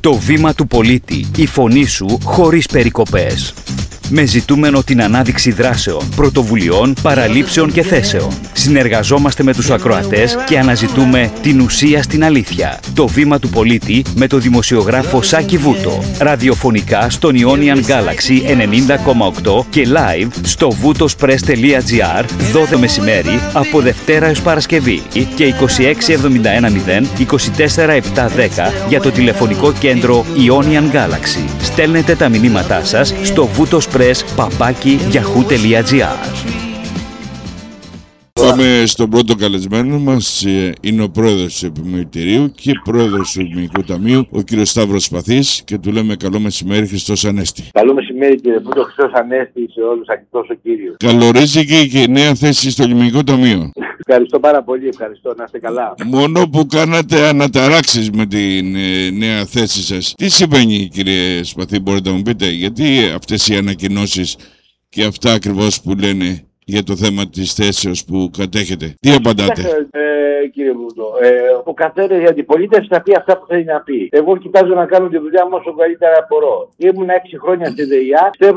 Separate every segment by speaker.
Speaker 1: Το βήμα του πολίτη, η φωνή σου χωρίς περικοπές. Με ζητούμενο την ανάδειξη δράσεων, πρωτοβουλειών, παραλήψεων και θέσεων. Συνεργαζόμαστε με τους ακροατές και αναζητούμε την ουσία στην αλήθεια. Το βήμα του πολίτη με το δημοσιογράφο Σάκη Βούτο. Ραδιοφωνικά στον Ionian Galaxy 90,8 και live στο voutospress.gr 12 μεσημέρι από Δευτέρα έως Παρασκευή και 26710 24710 για το τηλεφωνικό κέντρο Ionian Galaxy. Στέλνετε τα μηνύματά σας στο voutospress@yahoo.gr.
Speaker 2: Πάμε στον πρώτο καλεσμένο μας, είναι ο πρόεδρος του Επιμελητηρίου και πρόεδρος του Ελληνικού Ταμείου, ο κύριος Σταύρος Σπαθής, και του λέμε καλό μεσημέρι, Χριστός Ανέστη.
Speaker 3: Καλό μεσημέρι κύριε Βούτο, Χριστός Ανέστη σε όλους, ακτός ο Κύριος.
Speaker 2: Καλορίζηκε και νέα θέση στο Ελληνικό Ταμείο.
Speaker 3: Ευχαριστώ πάρα πολύ, ευχαριστώ, να είστε καλά.
Speaker 2: Μόνο που κάνατε αναταράξεις με την νέα θέση σας. Τι συμβαίνει κύριε Σπαθή, μπορείτε να μου πείτε, γιατί αυτές οι ανακοινώσεις και αυτά ακριβώς που λένε για το θέμα της θέσεως που κατέχετε? Τι απαντάτε?
Speaker 3: Κύριε Βούτο, ο καθένας για την πολίτευση θα πει αυτά που θέλει να πει. Εγώ κοιτάζω να κάνω τη δουλειά μου όσο καλύτερα μπορώ. Ήμουν 6 χρόνια στη ΔΕΙΑ. Πιστεύω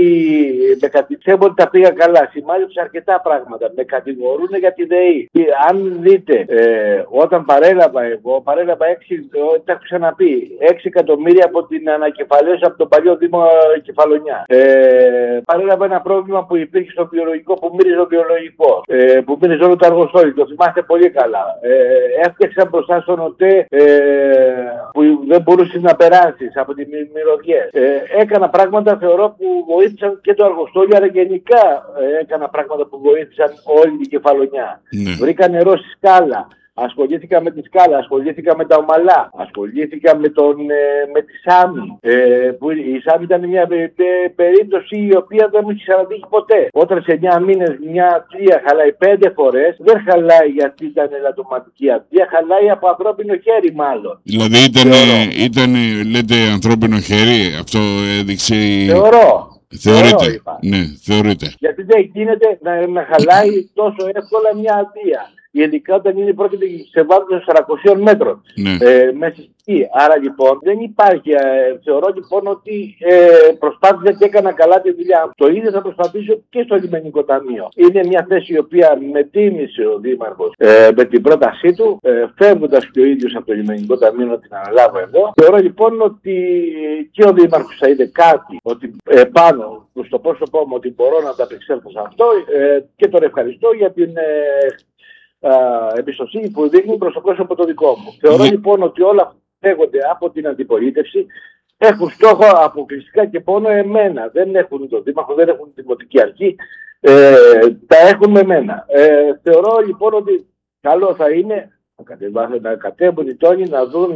Speaker 3: ότι τα πήγα καλά. Σημάδεψα αρκετά πράγματα. Με κατηγορούν για τη ΔΕΗ. Αν δείτε, όταν παρέλαβα 6, τα έχω ξαναπεί, 6 εκατομμύρια από την ανακεφαλαίωση από τον παλιό Δήμο Κεφαλονιά. Παρέλαβα ένα πρόβλημα που υπήρχε στο βιολογικό, που μύριζε ο βιολογικό. Που μύριζε όλο το αργοστόλι. Το θυμάστε πολύ καλά. Έφτιαξα μπροστά στον ΟΤΕ που δεν μπορούσε να περάσει από τις μυρωδιές. Έκανα πράγματα, θεωρώ, που βοήθησαν και το αργοστόλι, αλλά γενικά έκανα πράγματα που βοήθησαν όλη την Κεφαλονιά. Ναι. Βρήκα νερό στη σκάλα. Ασχολήθηκα με τη σκάλα, ασχολήθηκα με τα ομαλά, ασχολήθηκα με τη Σάμι. Που η Σάμι ήταν μια περίπτωση η οποία δεν μου είχε ξανατύχει ποτέ. Όταν σε 9 μήνες μια θεία χαλάει 5 φορές, δεν χαλάει γιατί ήταν ελαττωματική αδεία, χαλάει από ανθρώπινο χέρι μάλλον.
Speaker 2: Δηλαδή ήταν λέτε, ανθρώπινο χέρι, αυτό έδειξε. Θεωρείται. Ναι, θεωρείται.
Speaker 3: Γιατί δεν γίνεται να χαλάει τόσο εύκολα μια αδεία. Ειδικά όταν πρόκειται σε βάθος 400 μέτρων μέσα στη γη. Άρα λοιπόν δεν υπάρχει. Θεωρώ λοιπόν ότι προσπάθησα και έκανα καλά τη δουλειά μου. Το ίδιο θα προσπαθήσω και στο Λιμενικό Ταμείο. Είναι μια θέση η οποία με τίμησε ο Δήμαρχος με την πρότασή του, φεύγοντας και ο ίδιος από το Λιμενικό Ταμείο να την αναλάβω εγώ. Θεωρώ λοιπόν ότι και ο Δήμαρχος θα είδε κάτι ότι πάνω στο πρόσωπό μου ότι μπορώ να ανταπεξέλθω σε αυτό και τον ευχαριστώ για την εμπιστοσύνη που δείχνει προς το πρόσωπο το δικό μου. Θεωρώ λοιπόν ότι όλα αυτά λέγονται από την αντιπολίτευση, έχουν στόχο αποκλειστικά και μόνο εμένα. Δεν έχουν τον Δήμαρχο, δεν έχουν την Δημοτική Αρχή, τα έχουν με εμένα. Θεωρώ λοιπόν ότι καλό θα είναι να κατέβουν οι τόνοι, να δουν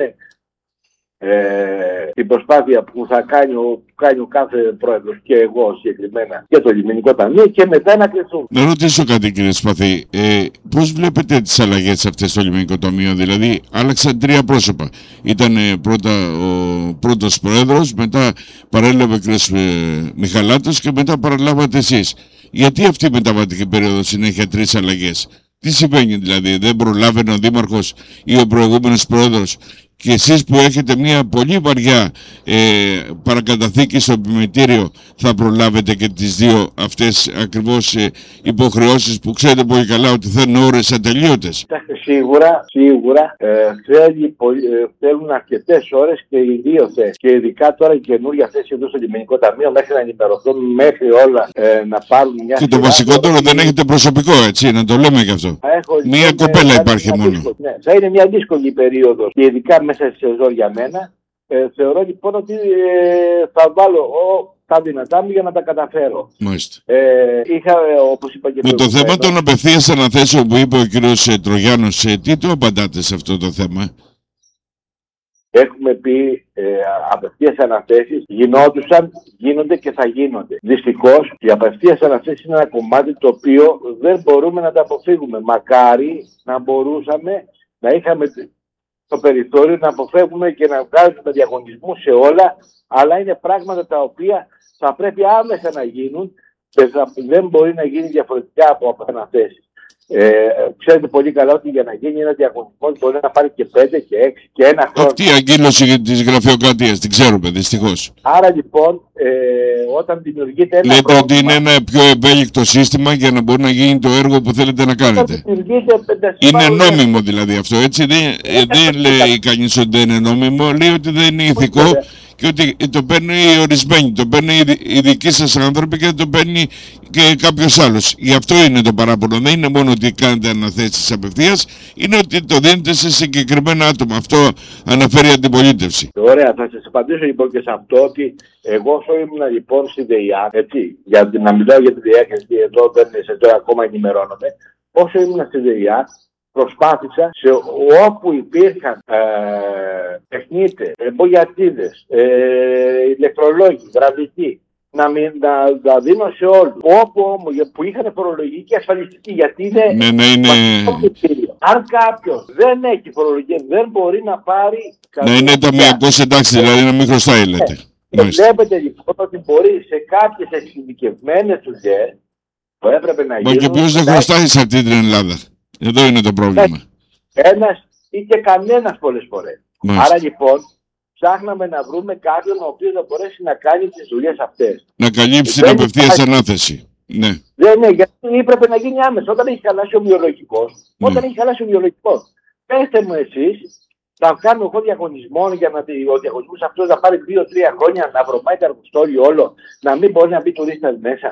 Speaker 3: την προσπάθεια που θα κάνει ο κάθε πρόεδρος και εγώ συγκεκριμένα και το Λιμενικό Ταμείο και μετά να κρυθούν.
Speaker 2: Να ρωτήσω κάτι κύριε Σπαθή, πώς βλέπετε τις αλλαγές αυτές στο Λιμενικό Ταμείο? Δηλαδή άλλαξαν 3 πρόσωπα. Ήταν πρώτα ο πρώτος πρόεδρος, μετά παρέλαβε ο κ. Μιχαλάτος και μετά παραλάβατε εσείς. Γιατί αυτή η μεταβατική περίοδο συνέχεια 3 αλλαγές? Τι συμβαίνει δηλαδή, δεν προλάβαινε ο Δήμαρχος ή ο προηγούμενος πρόεδρος και εσείς που έχετε μια πολύ βαριά παρακαταθήκη στο Επιμελητήριο θα προλάβετε και τις 2 αυτές ακριβώς υποχρεώσεις που ξέρετε πολύ καλά ότι θέλουν ώρες ατελείωτες?
Speaker 3: Σίγουρα θέλουν αρκετές ώρες και οι 2 θέσεις. Και ειδικά τώρα η καινούργια θέση εδώ στο Λιμενικό Ταμείο μέχρι να ενημερωθούν, μέχρι όλα να πάρουν μια.
Speaker 2: Και το βασικότερο δεν έχετε προσωπικό, έτσι, να το λέμε και αυτό. Μία κοπέλα υπάρχει μόνο.
Speaker 3: Ναι, θα είναι μια δύσκολη περίοδος και ειδικά μέσα στη σεζόν για μένα. Θεωρώ λοιπόν ότι θα βάλω τα δυνατά μου για να τα καταφέρω.
Speaker 2: Μάλιστα.
Speaker 3: Όπως είπα και
Speaker 2: με το θέμα των απευθείας αναθέσεων που είπε ο κύριος Τρογιάννος, τι το απαντάτε σε αυτό το θέμα?
Speaker 3: Έχουμε πει απευθείας αναθέσεις γίνονται και θα γίνονται. Δυστυχώς οι απευθείας αναθέσεις είναι ένα κομμάτι το οποίο δεν μπορούμε να τα αποφύγουμε. Μακάρι να μπορούσαμε να είχαμε το περιθώριο να αποφεύγουμε και να βγάζουμε διαγωνισμούς σε όλα, αλλά είναι πράγματα τα οποία θα πρέπει άμεσα να γίνουν και δεν μπορεί να γίνει διαφορετικά από αναθέσεις. Ξέρετε πολύ καλά ότι για να γίνει ένα διαγωνισμό μπορεί να πάρει και 5 και 6 και ένα χρόνο.
Speaker 2: Αυτή η αγκύλωση της γραφειοκρατίας την ξέρουμε δυστυχώς.
Speaker 3: Άρα λοιπόν, όταν δημιουργείται ένα.
Speaker 2: Λέτε ότι είναι ένα πιο ευέλικτο σύστημα για να μπορεί να γίνει το έργο που θέλετε να κάνετε. Είναι νόμιμο δηλαδή αυτό, έτσι. Δεν λέει κανείς ότι δεν είναι νόμιμο, λέει ότι δεν είναι ηθικό. Και ότι το παίρνει οι ορισμένοι, το παίρνει οι δικοί σας άνθρωποι και το παίρνει και κάποιος άλλος. Γι' αυτό είναι το παράπονο. Δεν είναι μόνο ότι κάνετε αναθέσεις απευθείας, είναι ότι το δίνετε σε συγκεκριμένα άτομα. Αυτό αναφέρει η αντιπολίτευση.
Speaker 3: Ωραία, θα σας απαντήσω λοιπόν και σε αυτό ότι εγώ όσο ήμουν λοιπόν στη ΔΕΙΑΚ, έτσι, για να μιλάω για τη ΔΕΙΑΚ, γιατί εδώ δεν σε τώρα ακόμα ενημερώνομαι, όσο ήμουν στη ΔΕΙΑΚ, προσπάθησα σε όπου υπήρχαν τεχνίτες, μπογιατίδες, ηλεκτρολόγοι, γραφικοί, να δίνω σε όλους. Όπου όμως που είχαν φορολογική και ασφαλιστική, γιατί είναι. Αν κάποιος δεν έχει φορολογία, δεν μπορεί να πάρει.
Speaker 2: Να είναι ταμιακός, εντάξει, δηλαδή να μην χρωστάει, λέτε.
Speaker 3: Βλέπετε λοιπόν ότι μπορεί σε κάποιες εξειδικευμένες δουλειές που έπρεπε να γίνουν.
Speaker 2: Μα και ποιος δεν χρωστάει σε αυτή την Ελλάδα. Εδώ είναι το πρόβλημα.
Speaker 3: Ένας ή και κανένας πολλές φορές. Άρα λοιπόν ψάχναμε να βρούμε κάποιον ο οποίος θα μπορέσει να κάνει τις δουλειές αυτές.
Speaker 2: Να καλύψει την απευθείας ανάθεση. Ναι.
Speaker 3: Ναι, γιατί έπρεπε να γίνει άμεσα. Όταν έχει χαλάσει ο βιολογικός, πέστε μου εσείς, θα κάνω εγώ διαγωνισμό για να ο διαγωνισμός αυτός να πάρει 2-3 χρόνια να βρωμάει το αργοστόλι όλο, να μην μπορεί να μπει τουρίστας μέσα.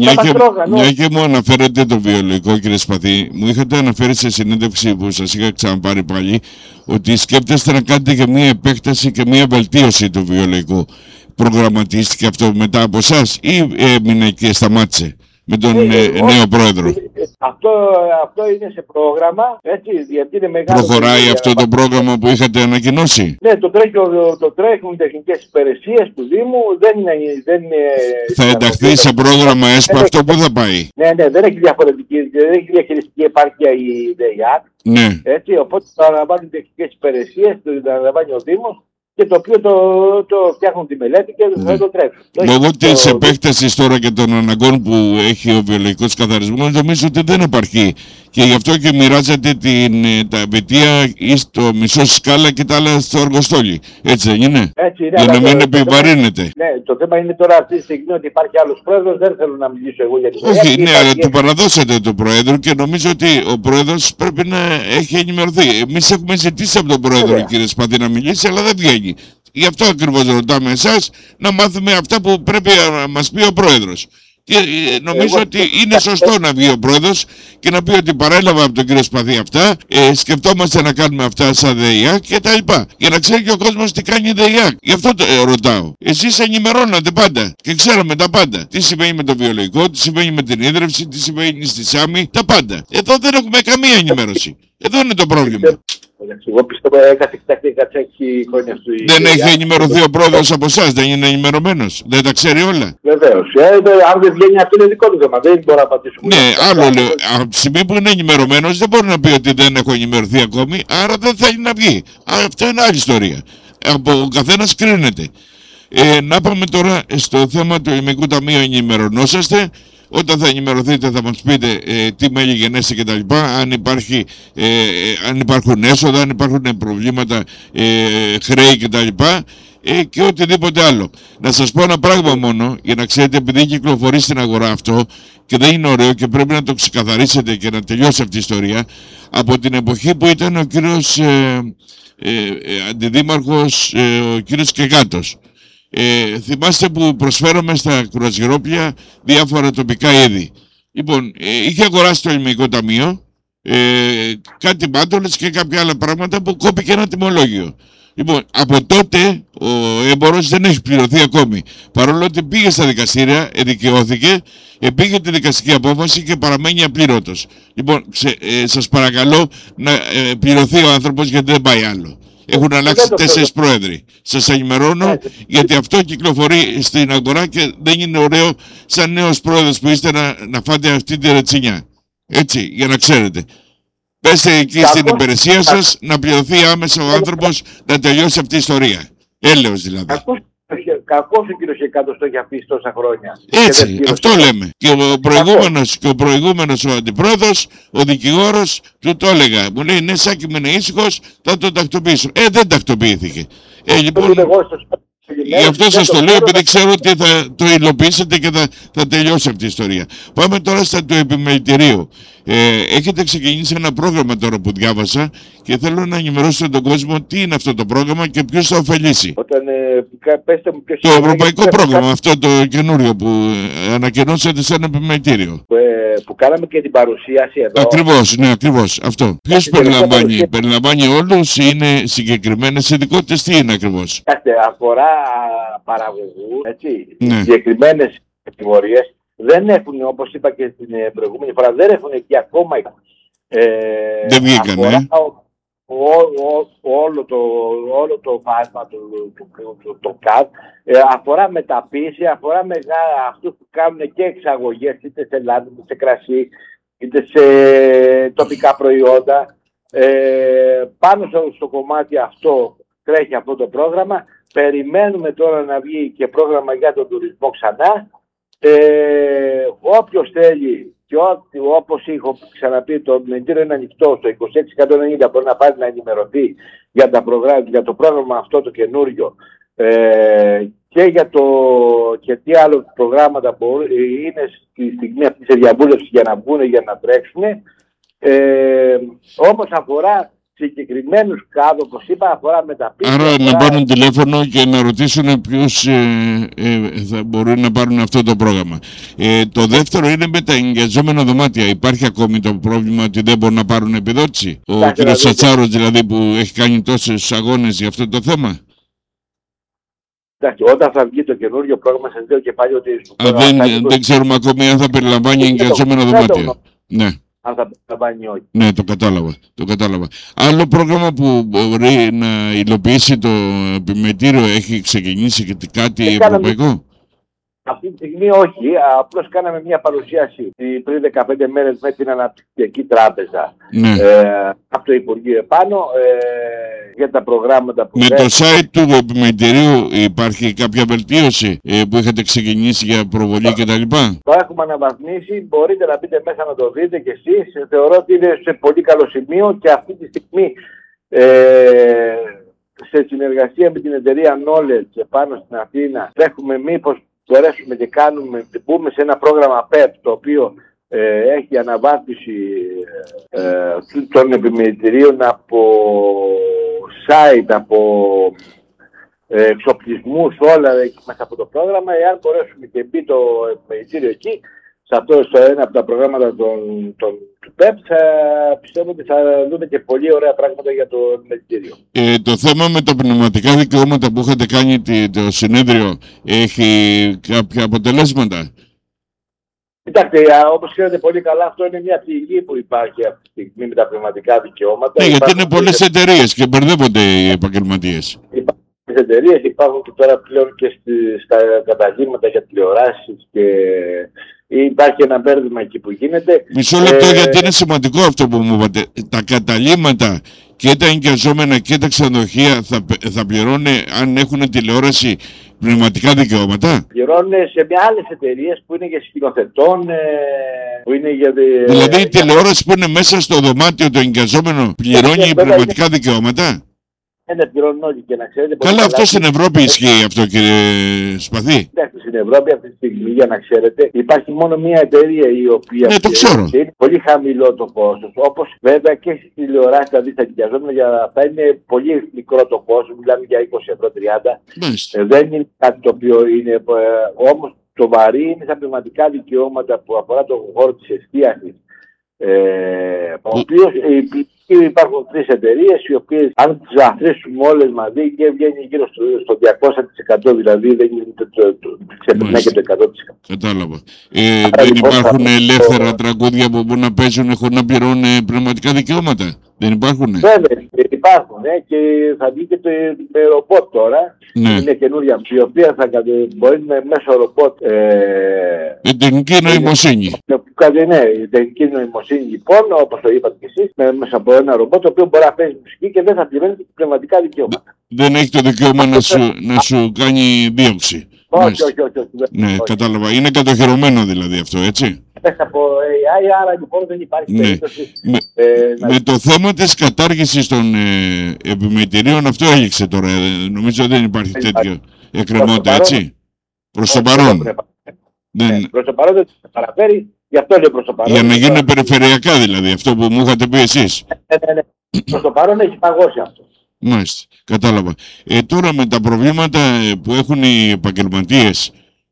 Speaker 2: Μια και μου αναφέρετε το βιολογικό, κύριε Σπαθή, μου είχατε αναφέρει σε συνέντευξη που σας είχα ξαναπάρει πάλι ότι σκέπτεστε να κάνετε και μια επέκταση και μια βελτίωση του βιολογικού. Προγραμματίστηκε αυτό μετά από εσάς ή έμεινε και σταμάτησε με τον νέο πρόεδρο?
Speaker 3: Αυτό είναι σε πρόγραμμα, έτσι, γιατί είναι μεγάλο.
Speaker 2: Προχωράει αυτό το πρόγραμμα που είχατε ανακοινώσει?
Speaker 3: Ναι, το τρέχουν οι τεχνικές υπηρεσίες του Δήμου, δεν είναι.
Speaker 2: Θα ενταχθεί σε πρόγραμμα ΕΣΠΑ αυτό που θα πάει?
Speaker 3: Ναι, δεν έχει διαχειριστική επάρκεια η ΔΕΙΑΚ.
Speaker 2: Ναι.
Speaker 3: Έτσι, οπότε θα αναλαμβάνουν οι τεχνικές υπηρεσίες, το αναλαμβάνει ο Δήμος. Και το οποίο το φτιάχνουν τη μελέτη και δεν το τρέχουν.
Speaker 2: Λόγω της επέκτασης τώρα και των αναγκών που έχει ο βιολογικός καθαρισμός, νομίζω ότι δεν υπάρχει. Και γι' αυτό και μοιράζεται τα βετία ή στο μισό σκάλα και τα άλλα στο αργοστόλι. Έτσι δεν είναι?
Speaker 3: Έτσι είναι.
Speaker 2: Για να μην επιβαρύνεται.
Speaker 3: Ναι, το θέμα είναι τώρα αυτή τη στιγμή ότι υπάρχει άλλος πρόεδρος. Δεν θέλω να μιλήσω εγώ για την
Speaker 2: Όχι, ναι, αλλά του παραδώσατε τον πρόεδρο και νομίζω ότι ο πρόεδρος πρέπει να έχει ενημερωθεί. Εμείς έχουμε ζητήσει από τον πρόεδρο, κύριε Σπαθή, να μιλήσει, αλλά δεν βγαίνει. Γι' αυτό ακριβώς ρωτάμε εσάς να μάθουμε αυτά που πρέπει να μας πει ο πρόεδρος. Και νομίζω ότι είναι σωστό να βγει ο πρόεδρος και να πει ότι παρέλαβα από τον κύριο Σπαθή αυτά, σκεφτόμαστε να κάνουμε αυτά σαν ΔΕΙΑΚ και τα λοιπά. Για να ξέρει και ο κόσμος τι κάνει η ΔΕΙΑΚ. Γι' αυτό το ρωτάω. Εσείς ενημερώνατε πάντα και ξέραμε τα πάντα. Τι συμβαίνει με το βιολογικό, τι συμβαίνει με την ίδρυυση, τι συμβαίνει στη ΣΑΜΗ, τα πάντα. Εδώ δεν έχουμε καμία ενημέρωση. Εδώ είναι το πρόβλημα.
Speaker 3: Εγώ πιστεύω έκατσε 6 χρόνια στο ίδιο.
Speaker 2: Δεν έχει ενημερωθεί ο πρόεδρος από εσάς, δεν είναι ενημερωμένος, δεν τα ξέρει όλα.
Speaker 3: Βεβαίως. Αν δεν βγαίνει αυτό είναι δικό του θέμα, δεν μπορεί να απαντήσουμε.
Speaker 2: Ναι, άλλο λέω. Από τη στιγμή που είναι ενημερωμένος δεν μπορεί να πει ότι δεν έχω ενημερωθεί ακόμη, άρα δεν θέλει να βγει. Αυτό είναι άλλη ιστορία. Από ο καθένας κρίνεται. Να πάμε τώρα στο θέμα του Ελληνικού Ταμείου. Ενημερωνόσαστε. Όταν θα ενημερωθείτε θα μας πείτε τι μέλη γενέστε και τα λοιπά, αν υπάρχουν έσοδα, αν υπάρχουν προβλήματα, χρέη και τα λοιπά και οτιδήποτε άλλο. Να σας πω ένα πράγμα μόνο, για να ξέρετε, επειδή κυκλοφορεί στην αγορά αυτό και δεν είναι ωραίο και πρέπει να το ξεκαθαρίσετε και να τελειώσει αυτή η ιστορία, από την εποχή που ήταν ο κύριος αντιδήμαρχος, ο κύριος Κεγάτος. Θυμάστε που προσφέραμε στα κουρασγερόπλια διάφορα τοπικά είδη. Λοιπόν, είχε αγοράσει το Ελληνικό Ταμείο κάτι μάτολες και κάποια άλλα πράγματα που κόπηκε ένα τιμολόγιο. Λοιπόν, από τότε ο έμπορος δεν έχει πληρωθεί ακόμη. Παρόλο ότι πήγε στα δικαστήρια, εδικαιώθηκε, πήγε τη δικαστική απόφαση και παραμένει απλήρωτος. Λοιπόν, σας παρακαλώ να πληρωθεί ο άνθρωπος γιατί δεν πάει άλλο. Έχουν αλλάξει 4 πρόεδροι. Σας ενημερώνω γιατί αυτό κυκλοφορεί στην αγορά και δεν είναι ωραίο σαν νέος πρόεδρος που είστε να φάτε αυτή τη ρετσινιά. Έτσι, για να ξέρετε. Πέστε εκεί στην υπηρεσία σας να πληρωθεί άμεσα ο άνθρωπος να τελειώσει αυτή η ιστορία. Έλεος δηλαδή.
Speaker 3: κακός ο κύριος Εκάτος το έχει αφήσει τόσα χρόνια.
Speaker 2: Έτσι, αυτό λέμε. Και ο προηγούμενος ο αντιπρόεδρος, ο δικηγόρος, του το έλεγα. Μου λέει, ναι, Σάκη, μείνε ήσυχος, θα το τακτοποιήσω. Δεν τακτοποιήθηκε. Λοιπόν, γι' αυτό σας το λέω, επειδή ξέρω ότι θα το υλοποιήσετε και θα τελειώσει αυτή η ιστορία. Πάμε τώρα στα του επιμελητηρίου. Έχετε ξεκινήσει ένα πρόγραμμα τώρα που διάβασα και θέλω να ενημερώσετε τον κόσμο τι είναι αυτό το πρόγραμμα και ποιος θα ωφελήσει. Το ευρωπαϊκό πρόγραμμα, αυτό το καινούριο που ανακοινώσατε σαν επιμελητήριο.
Speaker 3: Που κάναμε και την παρουσίαση εδώ.
Speaker 2: Ακριβώς, ναι, ακριβώς. Αυτό. Ποιος περιλαμβάνει, περιλαμβάνει όλους, είναι συγκεκριμένες ειδικότητες, τι είναι ακριβώς?
Speaker 3: Αφορά παραγωγούς, έτσι, συγκεκριμένες κατηγορίες. Δεν έχουν, όπως είπα και την προηγούμενη φορά, δεν έχουν εκεί ακόμα.
Speaker 2: Δεν βγήκανε.
Speaker 3: Όλο το φάσμα του ΚΑΤ αφορά μεταποίηση, αφορά αυτούς που κάνουν και εξαγωγές είτε σε λάδι, είτε σε κρασί, είτε σε τοπικά προϊόντα. Πάνω στο κομμάτι αυτό τρέχει αυτό το πρόγραμμα. Περιμένουμε τώρα να βγει και πρόγραμμα για τον τουρισμό ξανά. Όποιος θέλει και όπως έχω ξαναπεί, το επιμελητήριο είναι ανοιχτό στο 2690, μπορεί να πάρει να ενημερωθεί για το πρόγραμμα αυτό το καινούριο και τι άλλο προγράμματα είναι στη στιγμή αυτή τη διαβούλευση για να βγουν, για να τρέξουν. Όμως αφορά συγκεκριμένους κάδους, όπως είπα, αφορά μεταποίηση.
Speaker 2: Άρα να πάρουν τηλέφωνο και να ρωτήσουν ποιους θα μπορούν να πάρουν αυτό το πρόγραμμα. Το δεύτερο είναι με τα ενοικιαζόμενα δωμάτια. Υπάρχει ακόμη το πρόβλημα ότι δεν μπορούν να πάρουν επιδότηση? Ο κ. Σατσάρος δηλαδή, που έχει κάνει τόσους αγώνες για αυτό το θέμα.
Speaker 3: Εντάξει, όταν θα βγει το καινούριο πρόγραμμα, σας λέω και πάλι ότι...
Speaker 2: Δεν ξέρουμε ακόμη αν θα περιλαμβάνει ενοικιαζόμενα δωμάτια. Ναι.
Speaker 3: Αν θα περιλαμβάνει όχι.
Speaker 2: Ναι, το κατάλαβα. Άλλο πρόγραμμα που μπορεί να υλοποιήσει το επιμελητήριο έχει ξεκινήσει και κάτι ευρωπαϊκό?
Speaker 3: Αυτή τη στιγμή όχι, απλώς κάναμε μια παρουσίαση πριν 15 μέρες με την Αναπτυξιακή Τράπεζα, από το Υπουργείο επάνω, για τα προγράμματα που...
Speaker 2: Με το site του επιμελητηρίου υπάρχει κάποια βελτίωση που είχατε ξεκινήσει για προβολή κτλ?
Speaker 3: Το έχουμε αναβαθμίσει, μπορείτε να μπείτε μέσα να το δείτε κι εσείς. Θεωρώ ότι είναι σε πολύ καλό σημείο και αυτή τη στιγμή σε συνεργασία με την εταιρεία Knowledge πάνω στην Αθήνα τρέχουμε μήπως μπορέσουμε και μπούμε σε ένα πρόγραμμα PEP το οποίο έχει αναβάθμιση των επιμελητηρίων από site, από εξοπλισμούς, όλα μέσα από το πρόγραμμα. Εάν μπορέσουμε και μπει το επιμελητήριο εκεί, στο ένα από τα προγράμματα του ΠΕΠ, πιστεύω ότι θα δούμε και πολύ ωραία πράγματα για το επιμελητήριο.
Speaker 2: Το θέμα με τα πνευματικά δικαιώματα που είχατε κάνει το συνέδριο έχει κάποια αποτελέσματα?
Speaker 3: Κοιτάξτε, όπως ξέρετε πολύ καλά, αυτό είναι μια πληγή που υπάρχει αυτή τη στιγμή με τα πνευματικά δικαιώματα.
Speaker 2: Ναι, γιατί είναι πολλές εταιρείες και μπερδεύονται οι επαγγελματίες.
Speaker 3: Εταιρείες υπάρχουν και τώρα πλέον και στα καταλήμματα για τηλεοράσεις και υπάρχει ένα μπέρδεμα εκεί που γίνεται.
Speaker 2: Μισό λεπτό, γιατί είναι σημαντικό αυτό που μου είπατε. Τα καταλήμματα και τα ενοικιαζόμενα και τα ξενοδοχεία θα πληρώνουν, αν έχουν τηλεόραση, πνευματικά δικαιώματα?
Speaker 3: Πληρώνουν σε άλλες εταιρείες που είναι για σκηνοθετών, που είναι για...
Speaker 2: Δηλαδή η τηλεόραση που είναι μέσα στο δωμάτιο το ενοικιαζόμενο πληρώνει πνευματικά δικαιώματα?
Speaker 3: Δεν πληρώνουν όλοι και να ξέρετε.
Speaker 2: Καλά, αυτό στην Ευρώπη ισχύει αυτό, κύριε Σπαθή?
Speaker 3: Εντάξει, στην Ευρώπη αυτή τη στιγμή, για να ξέρετε, υπάρχει μόνο μία εταιρεία η οποία.
Speaker 2: Ναι, το ξέρω.
Speaker 3: Είναι πολύ χαμηλό το κόστος. Όπως βέβαια και στις τηλεοράσεις, δηλαδή στα ενοικιαζόμενα για αυτά είναι πολύ μικρό το κόστος, μιλάμε για 20 ευρώ, 30. Δεν είναι κάτι το οποίο είναι. Όμως το βαρύ είναι στα πνευματικά δικαιώματα που αφορά τον χώρο της εστίασης. Ο οποίος υπάρχουν 3 εταιρείες οι οποίες, αν τις αφήσουμε όλες μαζί, και βγαίνει γύρω στο 200%, δηλαδή δεν ξεπερνάει και το 100%.
Speaker 2: Κατάλαβα. Δεν υπάρχουν ελεύθερα τραγούδια που μπορούν να παίζουν χωρίς να πληρώνουν πνευματικά δικαιώματα? Δεν υπάρχουν?
Speaker 3: Βέβαια, υπάρχουν και θα βγει και το ρομπότ τώρα. Ναι. Είναι καινούρια, η οποία θα μπορεί μέσω ρομπότ.
Speaker 2: Η τεχνική νοημοσύνη.
Speaker 3: Ναι, η τεχνική νοημοσύνη λοιπόν, όπως το είπατε και εσείς, μέσα από ένα ρομπότ το οποίο μπορεί να παίζει μουσική και δεν θα πληρώνει πνευματικά δικαιώματα.
Speaker 2: Δεν έχει το δικαίωμα να σου κάνει δίωξη.
Speaker 3: Όχι.
Speaker 2: Ναι, κατάλαβα. Είναι κατοχυρωμένο δηλαδή αυτό, έτσι.
Speaker 3: Μέσα από AI, άρα λοιπόν δεν υπάρχει περίπτωση.
Speaker 2: Με το θέμα της κατάργησης των επιμελητηρίων αυτό έληξε τώρα. Νομίζω δεν υπάρχει τέτοιο εκκρεμότητα, έτσι. Προς το παρόν.
Speaker 3: Προς το παρόν δεν θα παραφέρει, γι' αυτό λέω προς το παρόν.
Speaker 2: Για να γίνουν περιφερειακά δηλαδή, αυτό που μου είχατε πει εσείς.
Speaker 3: Ναι. Προς το παρόν έχει παγώσει αυτό.
Speaker 2: Μάλιστα, κατάλαβα. Τώρα με τα προβλήματα που έχουν οι επαγγελματίες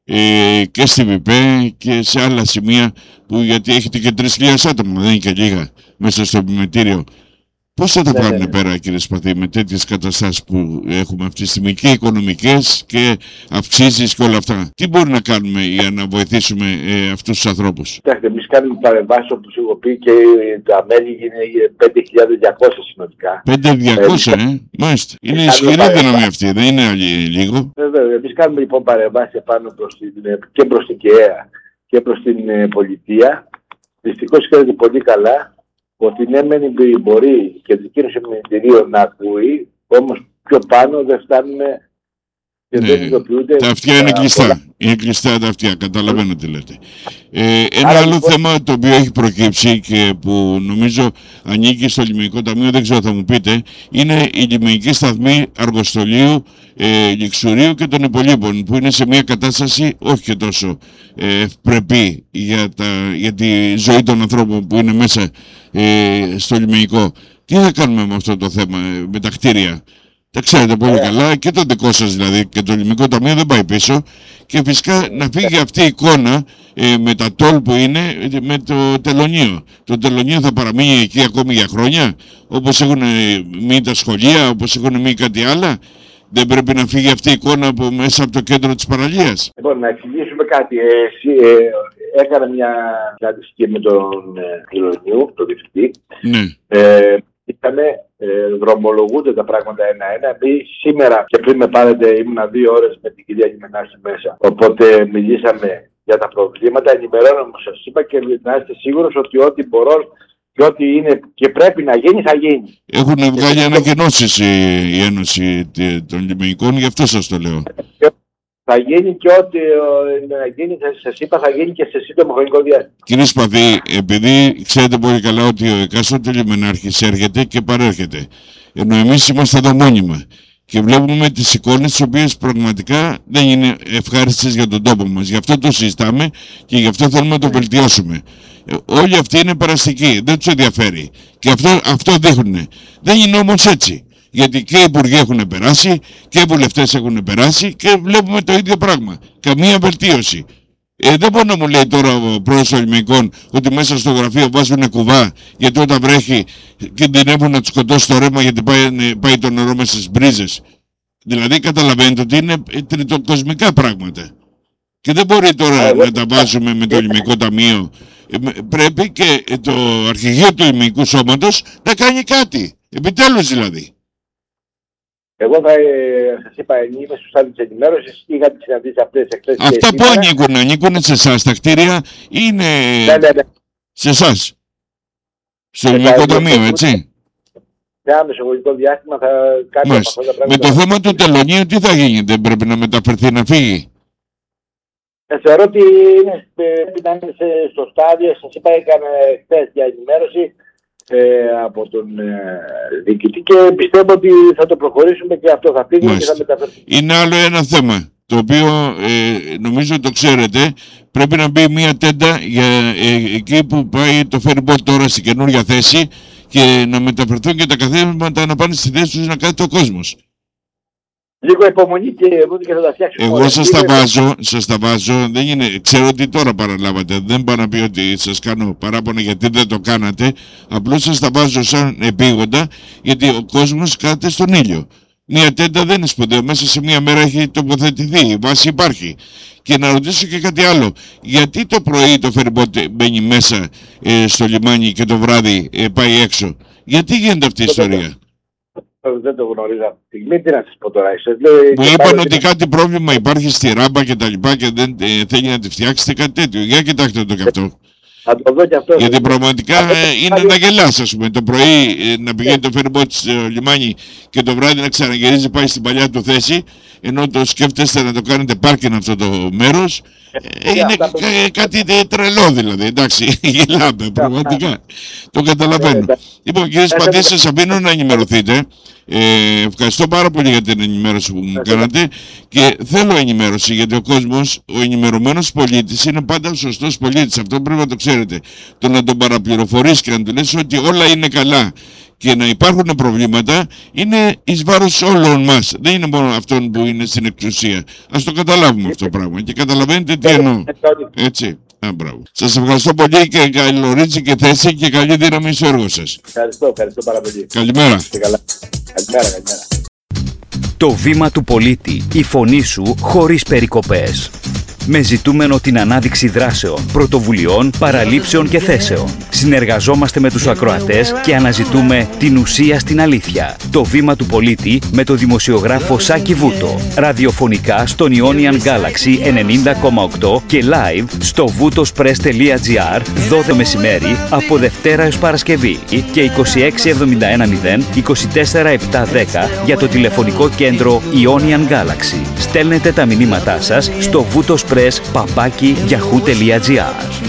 Speaker 2: και στη ΒΠΕ και σε άλλα σημεία, που γιατί έχετε και 3.000 άτομα, δεν είναι και λίγα μέσα στο επιμελητήριο. Πώς θα τα πάρουν πέρα, κύριε Σπαθή, με τέτοιες καταστάσεις που έχουμε αυτή τη στιγμή, και οικονομικές και αυξήσεις και όλα αυτά? Τι μπορεί να κάνουμε για να βοηθήσουμε αυτούς τους ανθρώπους?
Speaker 3: Κοιτάξτε, εμείς κάνουμε παρεμβάσεις, όπως έχω πει, και τα μέλη είναι 5.200 συνολικά.
Speaker 2: 5.200, μάλιστα. Είναι ισχυρή δύναμη αυτή, δεν είναι λίγο.
Speaker 3: Βέβαια, εμείς κάνουμε λοιπόν παρεμβάσεις επάνω και προς την ΚΕΑ και προς την πολιτεία. Δυστυχώς ξέρετε πολύ καλά ότι ναι, μπορεί η κεντρική επιμελητηρίο να ακούει, όμως πιο πάνω δεν φτάνουν και δεν ειδοποιούνται.
Speaker 2: Τα αυτιά είναι κλειστά. Είναι κλειστά τα αυτιά, καταλαβαίνω τι λέτε. Ένα άλλο θέμα το οποίο έχει προκύψει και που νομίζω ανήκει στο Λιμενικό Ταμείο, δεν ξέρω, θα μου πείτε, είναι η λιμενική σταθμή Αργοστολίου, Λιξουρίου και των υπολείπων, που είναι σε μια κατάσταση όχι και τόσο ευπρεπή για τη ζωή των ανθρώπων που είναι μέσα στο λιμενικό. Τι θα κάνουμε με αυτό το θέμα, με τα κτίρια? Τα ξέρετε πολύ καλά, και το δικό σας δηλαδή, και το Λιμενικό Ταμείο δεν πάει πίσω, και φυσικά να φύγει αυτή η εικόνα με τα τόλ που είναι με το τελωνείο. Το τελωνείο θα παραμείνει εκεί ακόμη για χρόνια, όπως έχουν μείνει τα σχολεία, όπως έχουν μείνει κάτι άλλο? Δεν πρέπει να φύγει αυτή η εικόνα μέσα από το κέντρο της παραλίας?
Speaker 3: Λοιπόν, να εξηγήσουμε κάτι. Έκανα μια συνάντηση και με τον τελωνείο, τον διευθυντή.
Speaker 2: Ναι.
Speaker 3: Δρομολογούνται τα πράγματα ένα-ένα. Σήμερα και πριν με πάρετε ήμουνα 2 ώρες με την κυρία Γιμενάση μέσα. Οπότε μιλήσαμε για τα προβλήματα, ενημερώνω μου, σας είπα, και να είστε σίγουρος ότι ό,τι μπορώ και ό,τι είναι και πρέπει να γίνει θα γίνει.
Speaker 2: Έχουν βγάλει ανακοινώσεις η Ένωση των Λιμενικών, γι' αυτό σας το λέω.
Speaker 3: Θα γίνει και ό,τι να γίνει, σας είπα, θα γίνει και σε σύντομο χρονικό διάστημα.
Speaker 2: Κύριε Σπαθή, επειδή ξέρετε πολύ καλά ότι ο εκάστοτε λιμενάρχης έρχεται και παρέρχεται, ενώ εμείς είμαστε εδώ μόνιμα και βλέπουμε τις εικόνες τις οποίες πραγματικά δεν είναι ευχάριστες για τον τόπο μας. Γι' αυτό το συζητάμε και γι' αυτό θέλουμε να το βελτιώσουμε. Όλοι αυτοί είναι περαστικοί, δεν τους ενδιαφέρει. Και αυτό δείχνουν. Δεν είναι όμως έτσι. Γιατί και οι υπουργοί έχουν περάσει και οι βουλευτές έχουν περάσει και βλέπουμε το ίδιο πράγμα. Καμία βελτίωση. Δεν μπορεί να μου λέει τώρα ο πρόεδρος των Λιμενικών ότι μέσα στο γραφείο βάζουν κουβά, γιατί όταν βρέχει κινδυνεύουν να τους σκοτώσει το ρεύμα, γιατί πάει το νερό μέσα στις μπρίζες. Δηλαδή καταλαβαίνετε ότι είναι τριτοκοσμικά πράγματα. Και δεν μπορεί τώρα να τα βάζουμε με το Λιμενικό Ταμείο. Πρέπει και το αρχηγείο του Λιμενικού Σώματος να κάνει κάτι. Επιτέλους δηλαδή.
Speaker 3: Εγώ σας είπα, είμαι στους άλλους της ενημέρωσης, είχα τις συναντήσεις αυτές εχθές.
Speaker 2: Αυτά που ανήκουν σε εσάς, τα κτίρια είναι σε εσάς. Στο Λιμενικό Ταμείο, έτσι.
Speaker 3: Σε άμεσο χρονικό διάστημα θα κάνει αυτά τα πράγματα.
Speaker 2: Με το θέμα του τελωνίου τι θα γίνει, δεν πρέπει να μεταφερθεί, να φύγει?
Speaker 3: Θεωρώ ότι πρέπει να είναι στο στάδιο, σας είπα, έκανα χθες για ενημέρωση από τον διοικητή και πιστεύω ότι θα το προχωρήσουμε και αυτό θα φύγει και θα μεταφερθεί.
Speaker 2: Είναι άλλο ένα θέμα το οποίο νομίζω το ξέρετε. Πρέπει να μπει μια τέντα για εκεί που πάει το ferry boat τώρα στην καινούργια θέση και να μεταφερθούν και τα καθίσματα να πάνε στη θέση τους να κάθεται ο κόσμος.
Speaker 3: Λίγο υπομονή και θα τα φτιάξουμε.
Speaker 2: Εγώ σας τα βάζω, δεν είναι, ξέρω ότι τώρα παραλάβατε, δεν πάω να πει ότι σας κάνω παράπονα γιατί δεν το κάνατε, απλώς σας τα βάζω σαν επίγοντα, γιατί ο κόσμος κάθεται στον ήλιο. Μια τέντα δεν είναι σπουδαίο, μέσα σε μια μέρα έχει τοποθετηθεί, η βάση υπάρχει. Και να ρωτήσω και κάτι άλλο, γιατί το πρωί το ferry μπαίνει μέσα στο λιμάνι και το βράδυ πάει έξω? Γιατί γίνεται αυτή η ιστορία?
Speaker 3: Δεν το γνωρίζω αυτή τη στιγμή, τι να σας πω τώρα.
Speaker 2: Μου είπαν ότι κάτι πρόβλημα υπάρχει στη ράμπα και τα λοιπά και δεν θέλει να τη φτιάξετε, κάτι τέτοιο. Για κοιτάξτε το κι αυτό.
Speaker 3: Θα το δω και αυτό.
Speaker 2: Γιατί πραγματικά είναι να γελάς, ας πούμε. Το πρωί να πηγαίνει το φέρμποτ στο λιμάνι και το βράδυ να ξαναγυρίζει, πάει στην παλιά του θέση, ενώ το σκέφτεστε να το κάνετε πάρκινγκ αυτό το μέρος. Είναι κάτι τρελό δηλαδή, εντάξει, γελάμε πραγματικά. Το καταλαβαίνω. Λοιπόν, κύριε Σπαντή, σας αφήνω να ενημερωθείτε. Ευχαριστώ πάρα πολύ για την ενημέρωση που μου κάνατε και θέλω ενημέρωση, γιατί ο κόσμος, ο ενημερωμένος πολίτης είναι πάντα ο σωστός πολίτης. Αυτό πρέπει να το ξέρετε. Το να τον παραπληροφορείς και να του λες ότι όλα είναι καλά και να υπάρχουν προβλήματα είναι εις βάρος όλων μας. Δεν είναι μόνο αυτόν που είναι στην εξουσία. Ας το καταλάβουμε αυτό το πράγμα και καταλαβαίνετε τι εννοώ. Έτσι. Σας ευχαριστώ πολύ και καλή ορίτση και θέση και καλή δύναμη στο έργο σας.
Speaker 3: Ευχαριστώ πάρα πολύ.
Speaker 2: Καλημέρα.
Speaker 3: Καλημέρα.
Speaker 1: Το βήμα του πολίτη, η φωνή σου χωρίς περικοπές. Με ζητούμενο την ανάδειξη δράσεων, πρωτοβουλειών, παραλήψεων και θέσεων. Συνεργαζόμαστε με τους ακροατές και αναζητούμε την ουσία στην αλήθεια. Το βήμα του πολίτη με το δημοσιογράφο Σάκη Βούτο. Ραδιοφωνικά στον Ionian Galaxy 90,8 και live στο voutospress.gr 12 μεσημέρι από Δευτέρα έως Παρασκευή και 26710 24710 για το τηλεφωνικό κέντρο Ionian Galaxy. Στέλνετε τα μηνύματά σας στο voutospress@yahoo.gr.